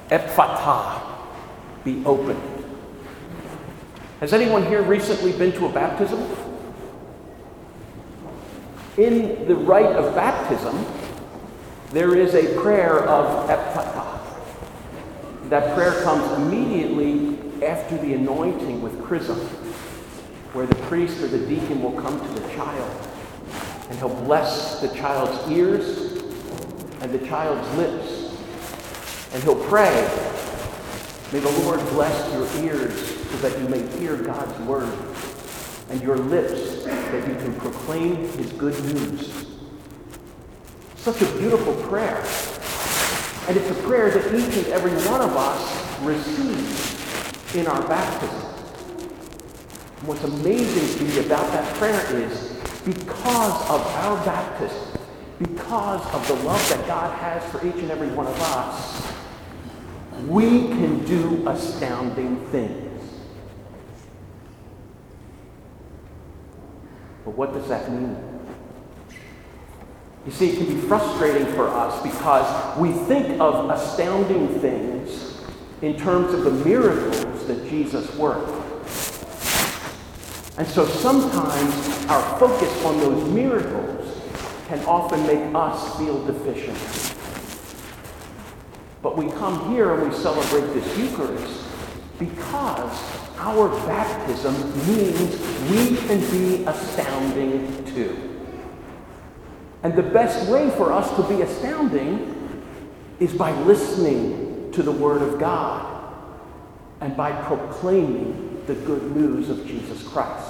Ephphatha, be opened. Has anyone here recently been to a baptism? In the rite of baptism, there is a prayer of Ephphatha. That prayer comes immediately after the anointing with chrism, where the priest or the deacon will come to the child, and he'll bless the child's ears and the child's lips, and he'll pray, "May the Lord bless your ears so that you may hear God's word, and your lips that you can proclaim his good news." Such a beautiful prayer. And it's a prayer that each and every one of us receives in our baptism. And what's amazing to me about that prayer is because of our baptism, because of the love that God has for each and every one of us, we can do astounding things. But what does that mean? You see, it can be frustrating for us because we think of astounding things in terms of the miracles that Jesus worked. And so sometimes our focus on those miracles can often make us feel deficient. But we come here and we celebrate this Eucharist because our baptism means we can be astounding too. And the best way for us to be astounding is by listening to the Word of God and by proclaiming the good news of Jesus Christ.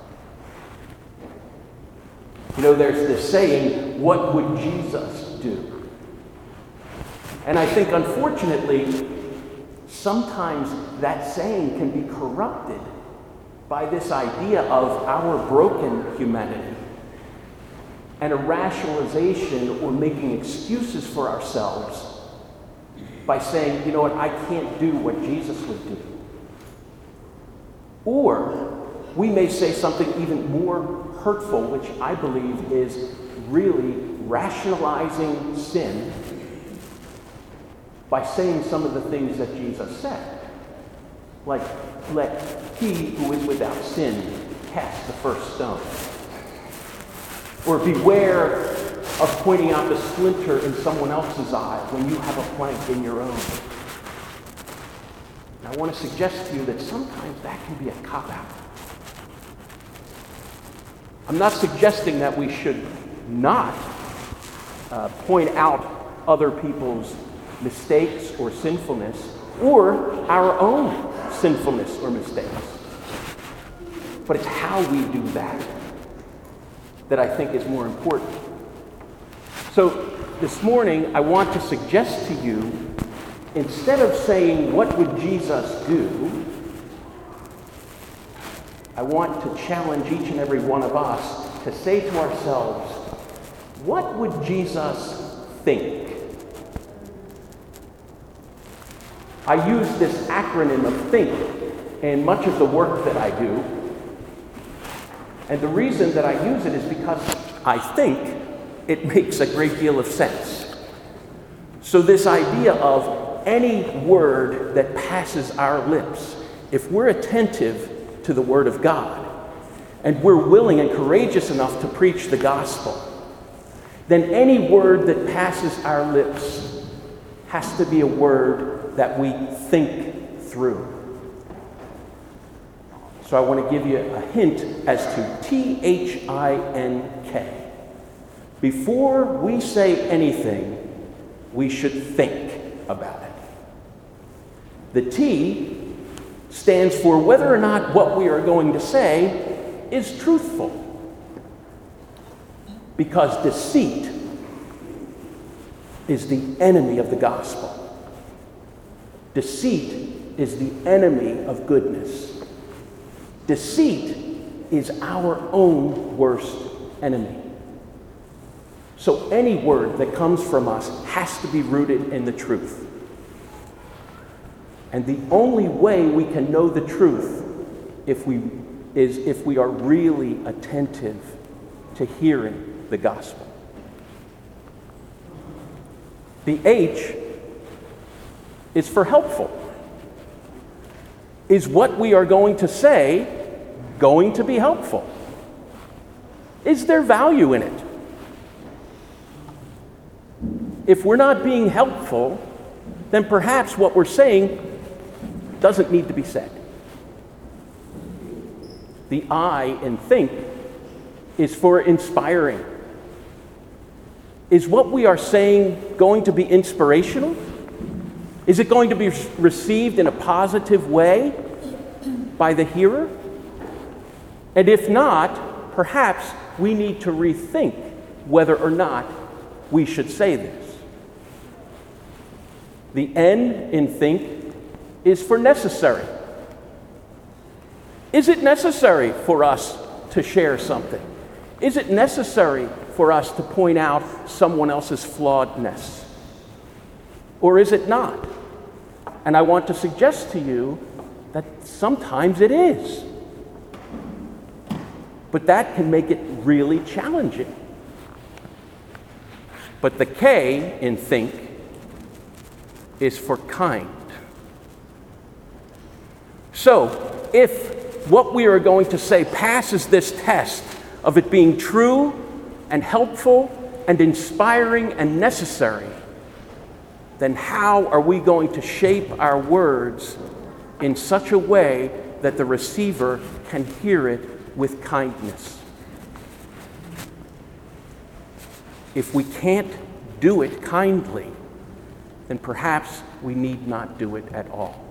You know, there's this saying, "What would Jesus do?" And I think, unfortunately, sometimes that saying can be corrupted by this idea of our broken humanity and a rationalization or making excuses for ourselves by saying, "You know what, I can't do what Jesus would do." Or we may say something even more hurtful, which I believe is really rationalizing sin by saying some of the things that Jesus said. Like, "Let he who is without sin cast the first stone." Or beware of pointing out the splinter in someone else's eye when you have a plank in your own. And I want to suggest to you that sometimes that can be a cop-out. I'm not suggesting that we should not point out other people's mistakes or sinfulness or our own sinfulness or mistakes. But it's how we do that I think is more important. So this morning, I want to suggest to you, instead of saying, "What would Jesus do?" I want to challenge each and every one of us to say to ourselves, "What would Jesus think?" I use this acronym of THINK in much of the work that I do. And the reason that I use it is because I think it makes a great deal of sense. So this idea of any word that passes our lips, if we're attentive to the Word of God, and we're willing and courageous enough to preach the gospel, then any word that passes our lips has to be a word that we think through. So I want to give you a hint as to THINK. Before we say anything, we should think about it. The T stands for whether or not what we are going to say is truthful. Because deceit is the enemy of the gospel. Deceit is the enemy of goodness. Deceit is our own worst enemy. So any word that comes from us has to be rooted in the truth. And the only way we can know the truth is if we are really attentive to hearing the gospel. The H is for helpful? Is what we are going to say going to be helpful? Is there value in it? If we're not being helpful, then perhaps what we're saying doesn't need to be said. The I in think is for inspiring. Is what we are saying going to be inspirational? Is it going to be received in a positive way by the hearer? And if not, perhaps we need to rethink whether or not we should say this. The N in think is for necessary. Is it necessary for us to share something? Is it necessary for us to point out someone else's flawedness? Or is it not? And I want to suggest to you that sometimes it is. But that can make it really challenging. But the K in think is for kind. So, if what we are going to say passes this test of it being true and helpful and inspiring and necessary, then how are we going to shape our words in such a way that the receiver can hear it with kindness? If we can't do it kindly, then perhaps we need not do it at all.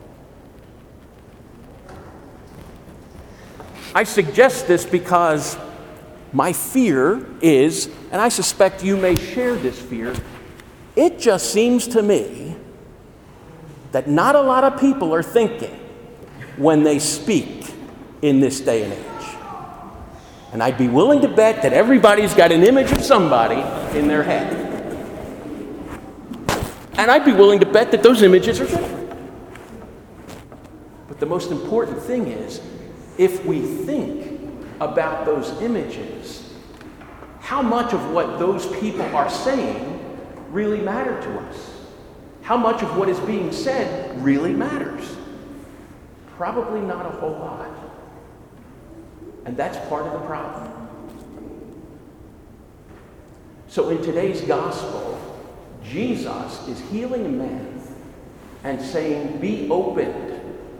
I suggest this because my fear is, and I suspect you may share this fear, it just seems to me that not a lot of people are thinking when they speak in this day and age. And I'd be willing to bet that everybody's got an image of somebody in their head. And I'd be willing to bet that those images are different. But the most important thing is, if we think about those images, how much of what those people are saying really matter to us? How much of what is being said really matters? Probably not a whole lot. And that's part of the problem. So in today's gospel, Jesus is healing a man and saying, be opened.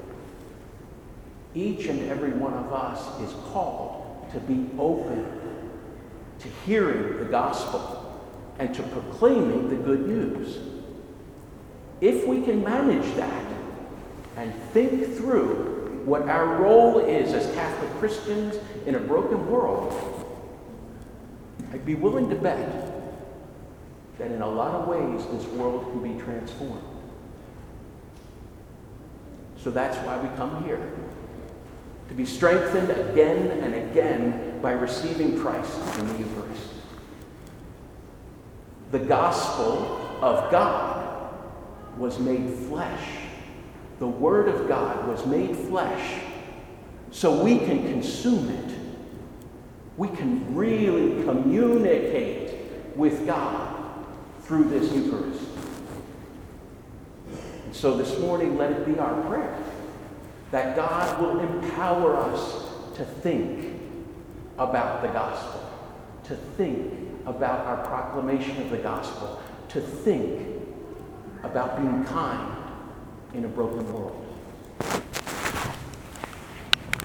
Each and every one of us is called to be open to hearing the gospel and to proclaiming the good news. If we can manage that and think through what our role is as Catholic Christians in a broken world, I'd be willing to bet that in a lot of ways this world can be transformed. So that's why we come here. To be strengthened again and again by receiving Christ in the Eucharist. The gospel of God was made flesh. The Word of God was made flesh so we can consume it. We can really communicate with God through this Eucharist. And so this morning, let it be our prayer that God will empower us to think about the gospel, to think about our proclamation of the gospel, to think about being kind in a broken world.